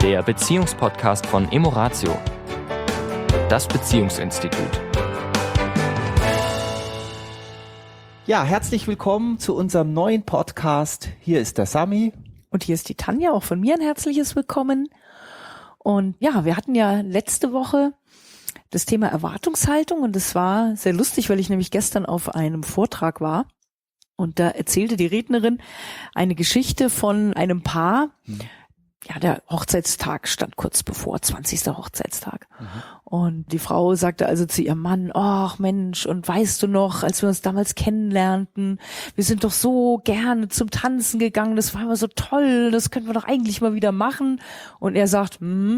der Beziehungspodcast von Emoratio, das Beziehungsinstitut. Ja, herzlich willkommen zu unserem neuen Podcast. Hier ist der Sami. Und hier ist die Tanja, auch von mir ein herzliches Willkommen. Und ja, wir hatten ja letzte Woche das Thema Erwartungshaltung und es war sehr lustig, weil ich nämlich gestern auf einem Vortrag war und da erzählte die Rednerin eine Geschichte von einem Paar. Ja, der Hochzeitstag stand kurz bevor, 20. Hochzeitstag. Und die Frau sagte also zu ihrem Mann, ach Mensch, und weißt du noch, als wir uns damals kennenlernten, wir sind doch so gerne zum Tanzen gegangen, das war immer so toll, das könnten wir doch eigentlich mal wieder machen. Und er sagt,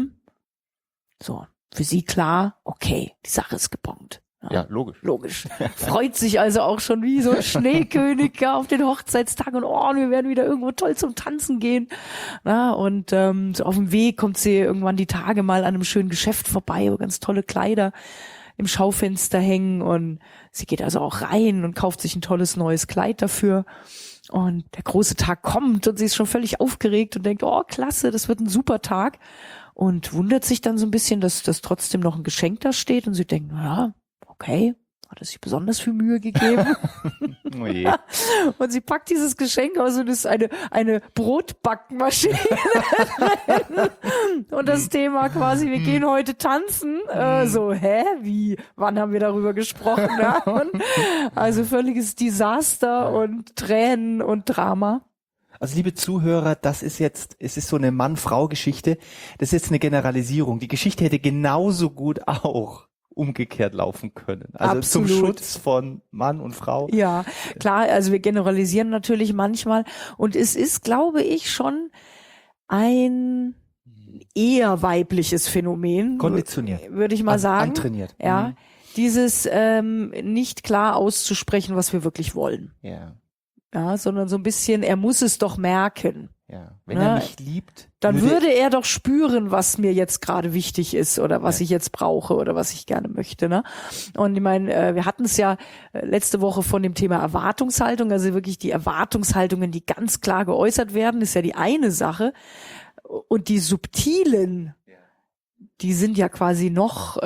so, für sie klar, okay, die Sache ist gebongt. Ja, logisch. Logisch. Freut sich also auch schon wie so ein Schneekönig auf den Hochzeitstag und wir werden wieder irgendwo toll zum Tanzen gehen. Na, und so auf dem Weg kommt sie irgendwann die Tage mal an einem schönen Geschäft vorbei, wo ganz tolle Kleider im Schaufenster hängen und sie geht also auch rein und kauft sich ein tolles neues Kleid dafür. Und der große Tag kommt und sie ist schon völlig aufgeregt und denkt, oh klasse, das wird ein super Tag. Und wundert sich dann so ein bisschen, dass trotzdem noch ein Geschenk da steht und sie denkt, naja, okay, hat er sich besonders viel Mühe gegeben. Oh je. Und sie packt dieses Geschenk aus und ist eine Brotbackmaschine drin. Und das Thema quasi, wir gehen heute tanzen. Wie? Wann haben wir darüber gesprochen? Ja? Und also völliges Desaster und Tränen und Drama. Also liebe Zuhörer, es ist so eine Mann-Frau-Geschichte. Das ist jetzt eine Generalisierung. Die Geschichte hätte genauso gut auch umgekehrt laufen können. Also Absolut. Zum Schutz von Mann und Frau. Ja, klar, also wir generalisieren natürlich manchmal und es ist, glaube ich, schon ein eher weibliches Phänomen. Konditioniert. Würde ich mal sagen. Antrainiert. Ja, dieses nicht klar auszusprechen, was wir wirklich wollen. Ja. Ja, sondern so ein bisschen, er muss es doch merken. Ja. Wenn er mich liebt, dann würde er doch spüren, was mir jetzt gerade wichtig ist oder was ich jetzt brauche oder was ich gerne möchte. Ne? Und ich meine, wir hatten es ja letzte Woche von dem Thema Erwartungshaltung, also wirklich die Erwartungshaltungen, die ganz klar geäußert werden, ist ja die eine Sache. Und die subtilen, die sind ja quasi noch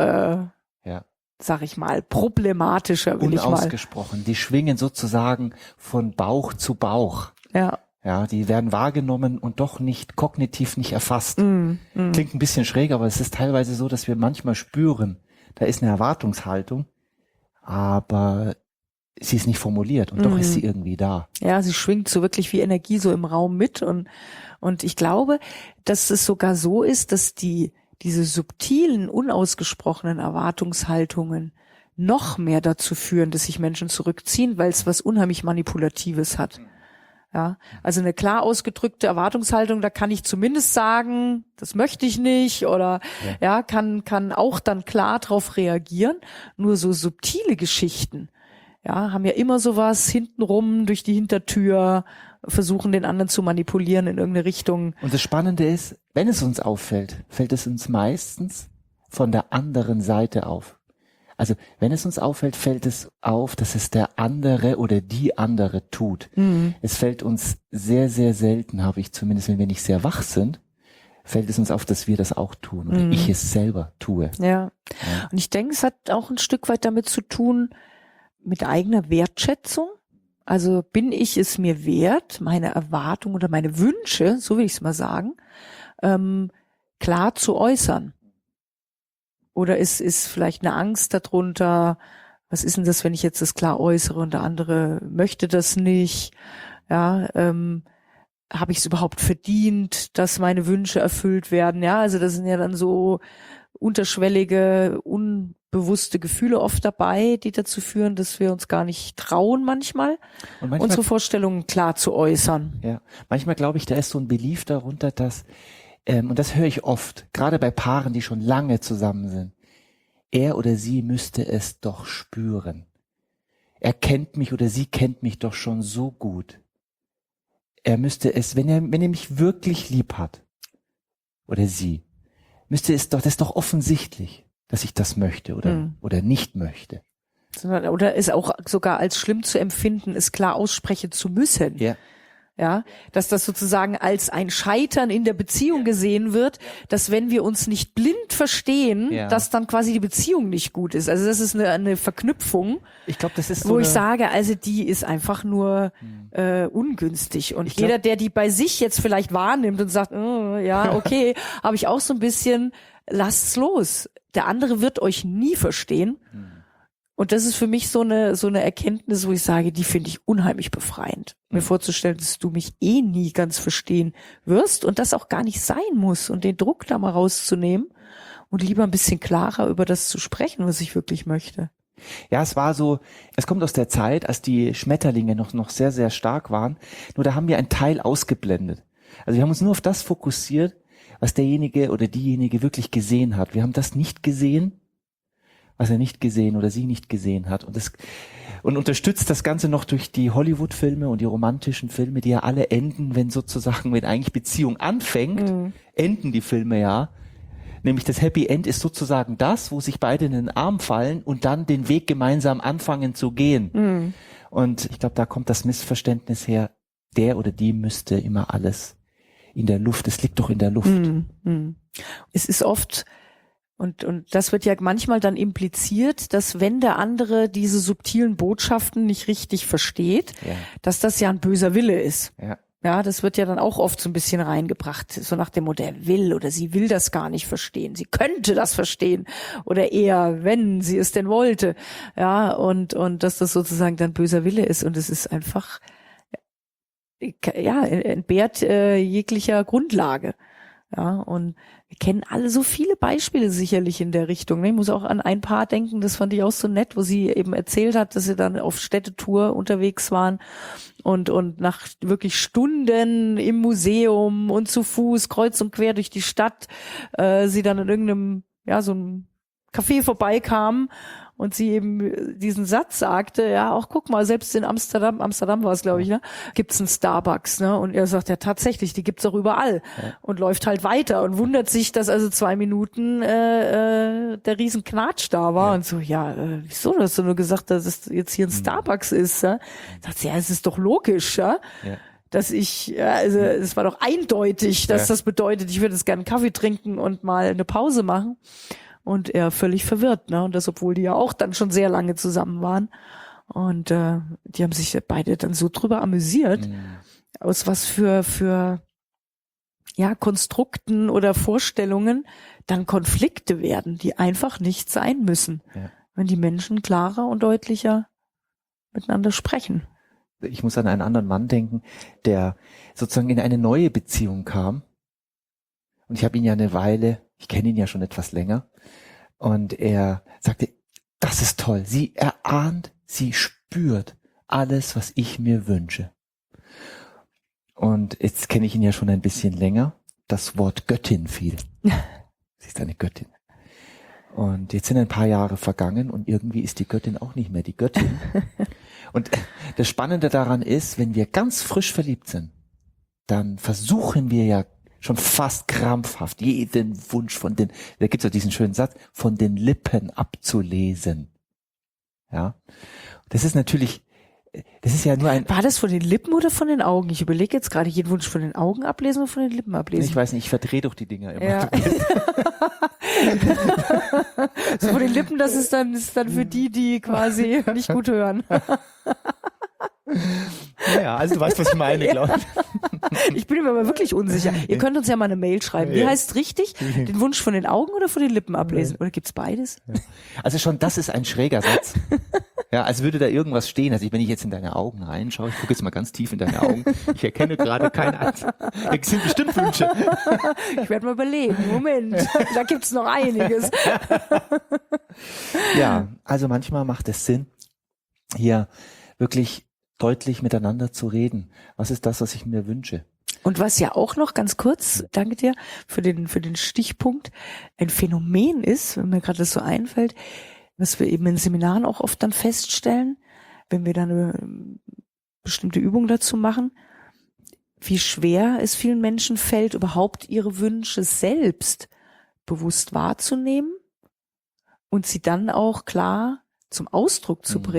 sag ich mal, problematischer, will ich mal. Unausgesprochen. Die schwingen sozusagen von Bauch zu Bauch. Ja. Ja, die werden wahrgenommen und doch nicht kognitiv nicht erfasst. Klingt ein bisschen schräg, aber es ist teilweise so, dass wir manchmal spüren, da ist eine Erwartungshaltung, aber sie ist nicht formuliert und doch ist sie irgendwie da. Ja, sie schwingt so wirklich wie Energie so im Raum mit und ich glaube, dass es sogar so ist, dass diese subtilen, unausgesprochenen Erwartungshaltungen noch mehr dazu führen, dass sich Menschen zurückziehen, weil es was unheimlich Manipulatives hat. Ja, also eine klar ausgedrückte Erwartungshaltung, da kann ich zumindest sagen, das möchte ich nicht oder kann auch dann klar drauf reagieren. Nur so subtile Geschichten, haben ja immer sowas hintenrum durch die Hintertür, versuchen den anderen zu manipulieren in irgendeine Richtung. Und das Spannende ist, wenn es uns auffällt, fällt es uns meistens von der anderen Seite auf. Also wenn es uns auffällt, fällt es auf, dass es der andere oder die andere tut. Es fällt uns sehr, sehr selten, habe ich zumindest, wenn wir nicht sehr wach sind, fällt es uns auf, dass wir das auch tun oder ich es selber tue. Ja, und ich denke, es hat auch ein Stück weit damit zu tun, mit eigener Wertschätzung. Also bin ich es mir wert, meine Erwartungen oder meine Wünsche, so will ich es mal sagen, klar zu äußern? Oder ist vielleicht eine Angst darunter, was ist denn das, wenn ich jetzt das klar äußere und der andere möchte das nicht? Ja, habe ich es überhaupt verdient, dass meine Wünsche erfüllt werden? Ja, also das sind ja dann so unterschwellige, unbewusste Gefühle oft dabei, die dazu führen, dass wir uns gar nicht trauen manchmal unsere Vorstellungen klar zu äußern. Ja, manchmal glaube ich, da ist so ein Belief darunter, dass und das höre ich oft, gerade bei Paaren, die schon lange zusammen sind. Er oder sie müsste es doch spüren. Er kennt mich oder sie kennt mich doch schon so gut. Er müsste es, wenn er mich wirklich lieb hat, oder sie, das ist doch offensichtlich, dass ich das möchte oder nicht möchte. Oder es auch sogar als schlimm zu empfinden, es klar aussprechen zu müssen. Ja. Ja, dass das sozusagen als ein Scheitern in der Beziehung gesehen wird, dass wenn wir uns nicht blind verstehen, dass dann quasi die Beziehung nicht gut ist. Also das ist eine Verknüpfung, Ich glaube, das ist so wo ich sage, also die ist einfach nur ungünstig. Und jeder, der die bei sich jetzt vielleicht wahrnimmt und sagt, ja, okay, habe ich auch so ein bisschen, lasst's los. Der andere wird euch nie verstehen. Und das ist für mich so eine Erkenntnis, wo ich sage, die finde ich unheimlich befreiend. Mir vorzustellen, dass du mich nie ganz verstehen wirst und das auch gar nicht sein muss und den Druck da mal rauszunehmen und lieber ein bisschen klarer über das zu sprechen, was ich wirklich möchte. Ja, es war so, es kommt aus der Zeit, als die Schmetterlinge noch sehr, sehr stark waren. Nur da haben wir einen Teil ausgeblendet. Also wir haben uns nur auf das fokussiert, was derjenige oder diejenige wirklich gesehen hat. Wir haben das nicht gesehen, was er nicht gesehen oder sie nicht gesehen hat. Und unterstützt das Ganze noch durch die Hollywood-Filme und die romantischen Filme, die ja alle enden, wenn eigentlich Beziehung anfängt, enden die Filme ja. Nämlich das Happy End ist sozusagen das, wo sich beide in den Arm fallen und dann den Weg gemeinsam anfangen zu gehen. Und ich glaube, da kommt das Missverständnis her, der oder die müsste immer alles in der Luft. Es liegt doch in der Luft. Es ist oft, und das wird ja manchmal dann impliziert, dass wenn der andere diese subtilen Botschaften nicht richtig versteht, dass das ja ein böser Wille ist. Ja, das wird ja dann auch oft so ein bisschen reingebracht, so nach dem Motto, er will oder sie will das gar nicht verstehen. Sie könnte das verstehen oder eher, wenn sie es denn wollte. Ja, und dass das sozusagen dann böser Wille ist und es ist einfach, ja, entbehrt jeglicher Grundlage. Ja, und wir kennen alle so viele Beispiele sicherlich in der Richtung. Ich muss auch an ein Paar denken, das fand ich auch so nett, wo sie eben erzählt hat, dass sie dann auf Städtetour unterwegs waren und nach wirklich Stunden im Museum und zu Fuß kreuz und quer durch die Stadt sie dann in irgendeinem, so einem Café vorbeikamen und sie eben diesen Satz sagte, ja, auch guck mal, selbst in Amsterdam war es, glaube ich, ne, gibt's einen Starbucks, ne? Und er sagt, ja, tatsächlich, die gibt's auch überall. Und läuft halt weiter und wundert sich, dass also 2 Minuten der riesen Knatsch da war. Und so, wieso hast du nur gesagt, dass es jetzt hier ein Starbucks ist? Ja? Sagt sie, ja, es ist doch logisch, ja? Dass es war doch eindeutig, dass das bedeutet, ich würde jetzt gerne einen Kaffee trinken und mal eine Pause machen. Und er völlig verwirrt, ne? Und das, obwohl die ja auch dann schon sehr lange zusammen waren. Und die haben sich beide dann so drüber amüsiert, aus was für Konstrukten oder Vorstellungen dann Konflikte werden, die einfach nicht sein müssen, wenn die Menschen klarer und deutlicher miteinander sprechen. Ich muss an einen anderen Mann denken, der sozusagen in eine neue Beziehung kam. Und ich habe ihn ja eine Weile, ich kenne ihn ja schon etwas länger. Und er sagte, das ist toll. Sie erahnt, sie spürt alles, was ich mir wünsche. Und jetzt kenne ich ihn ja schon ein bisschen länger. Das Wort Göttin fiel. Sie ist eine Göttin. Und jetzt sind ein paar Jahre vergangen und irgendwie ist die Göttin auch nicht mehr die Göttin. Und das Spannende daran ist, wenn wir ganz frisch verliebt sind, dann versuchen wir ja schon fast krampfhaft jeden Wunsch da gibt's ja diesen schönen Satz, von den Lippen abzulesen. Ja. Das ist ja nur ein... War das von den Lippen oder von den Augen? Ich überlege jetzt gerade, jeden Wunsch von den Augen ablesen oder von den Lippen ablesen? Ich weiß nicht, ich verdrehe doch die Dinger immer. Ja. So von den Lippen, das ist dann für die quasi nicht gut hören. Naja, also du weißt, was ich meine, glaube ich. Ich bin mir aber wirklich unsicher. Ihr könnt uns ja mal eine Mail schreiben. Wie heißt es richtig? Den Wunsch von den Augen oder von den Lippen ablesen? Oder gibt's beides? Also schon, das ist ein schräger Satz. Ja, als würde da irgendwas stehen. Also wenn ich jetzt in deine Augen reinschaue, ich gucke jetzt mal ganz tief in deine Augen, ich erkenne gerade keinen Akt. Es sind bestimmt Wünsche. Ich werde mal überlegen. Moment, da gibt's noch einiges. Ja, also manchmal macht es Sinn, hier wirklich deutlich miteinander zu reden. Was ist das, was ich mir wünsche? Und was ja auch noch ganz kurz, danke dir für den Stichpunkt, ein Phänomen ist, wenn mir gerade das so einfällt, was wir eben in Seminaren auch oft dann feststellen, wenn wir dann eine bestimmte Übung dazu machen, wie schwer es vielen Menschen fällt, überhaupt ihre Wünsche selbst bewusst wahrzunehmen und sie dann auch klar zum Ausdruck zu bringen.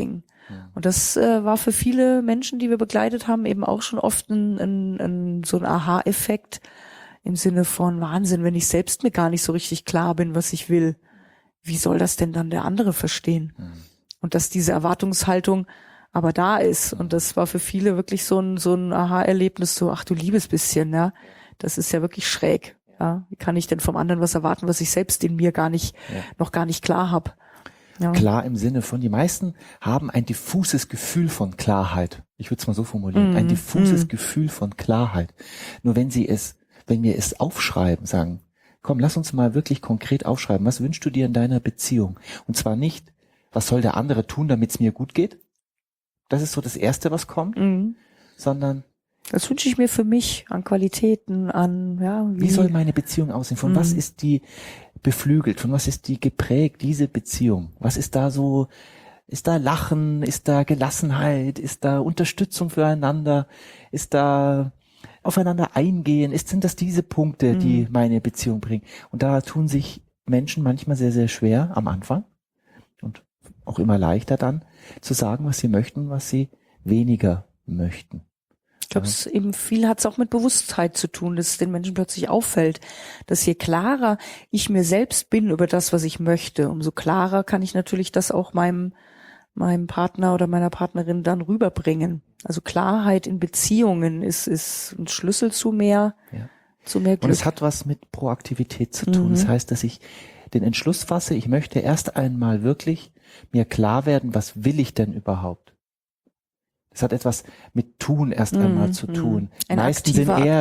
Und das war für viele Menschen, die wir begleitet haben, eben auch schon oft so ein Aha-Effekt im Sinne von Wahnsinn, wenn ich selbst mir gar nicht so richtig klar bin, was ich will. Wie soll das denn dann der andere verstehen? Und dass diese Erwartungshaltung aber da ist. Und das war für viele wirklich so ein Aha-Erlebnis, so, ach du liebes bisschen, ja. Das ist ja wirklich schräg. Ja. Wie kann ich denn vom anderen was erwarten, was ich selbst in mir noch gar nicht klar habe? Ja. Klar im Sinne von, die meisten haben ein diffuses Gefühl von Klarheit. Ich würde es mal so formulieren. Ein diffuses Gefühl von Klarheit. Nur wenn wir es aufschreiben, sagen, komm, lass uns mal wirklich konkret aufschreiben. Was wünschst du dir in deiner Beziehung? Und zwar nicht, was soll der andere tun, damit es mir gut geht? Das ist so das Erste, was kommt. Sondern das wünsche ich mir für mich an Qualitäten, wie soll meine Beziehung aussehen? Von was ist die beflügelt? Von was ist die geprägt, diese Beziehung? Was ist da so? Ist da Lachen? Ist da Gelassenheit? Ist da Unterstützung füreinander? Ist da aufeinander eingehen? Sind das diese Punkte, die meine Beziehung bringen? Und da tun sich Menschen manchmal sehr, sehr schwer am Anfang und auch immer leichter dann zu sagen, was sie möchten, was sie weniger möchten. Ich glaube, es eben viel hat es auch mit Bewusstheit zu tun, dass es den Menschen plötzlich auffällt, dass je klarer ich mir selbst bin über das, was ich möchte, umso klarer kann ich natürlich das auch meinem Partner oder meiner Partnerin dann rüberbringen. Also Klarheit in Beziehungen ist ein Schlüssel zu mehr Glück. Und es hat was mit Proaktivität zu tun. Das heißt, dass ich den Entschluss fasse, ich möchte erst einmal wirklich mir klar werden, was will ich denn überhaupt? Das hat etwas mit Tun erst einmal zu tun. Meistens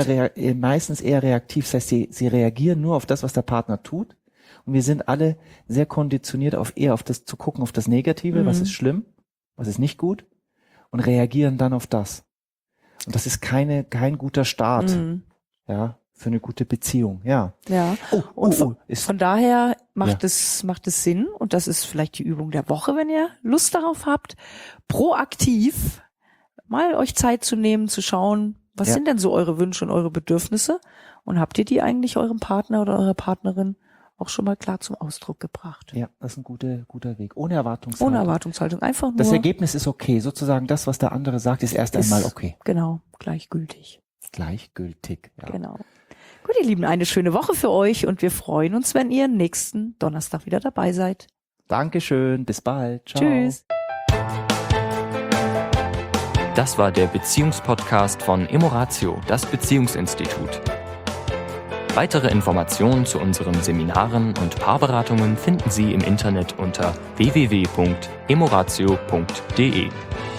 eher reaktiv. Das heißt, sie reagieren nur auf das, was der Partner tut. Und wir sind alle sehr konditioniert eher auf das zu gucken, auf das Negative, was ist schlimm, was ist nicht gut, und reagieren dann auf das. Und das ist kein guter Start, für eine gute Beziehung, ja. Von daher macht es Sinn, und das ist vielleicht die Übung der Woche, wenn ihr Lust darauf habt, proaktiv mal euch Zeit zu nehmen, zu schauen, was sind denn so eure Wünsche und eure Bedürfnisse, und habt ihr die eigentlich eurem Partner oder eurer Partnerin auch schon mal klar zum Ausdruck gebracht? Ja, das ist ein guter Weg. Ohne Erwartungshaltung. Ohne Erwartungshaltung. Einfach nur. Das Ergebnis ist okay. Sozusagen das, was der andere sagt, ist erst einmal okay. Genau. Gleichgültig. Ja. Genau. Gut, ihr Lieben, eine schöne Woche für euch, und wir freuen uns, wenn ihr nächsten Donnerstag wieder dabei seid. Dankeschön. Bis bald. Ciao. Tschüss. Das war der Beziehungspodcast von Emoratio, das Beziehungsinstitut. Weitere Informationen zu unseren Seminaren und Paarberatungen finden Sie im Internet unter www.emoratio.de.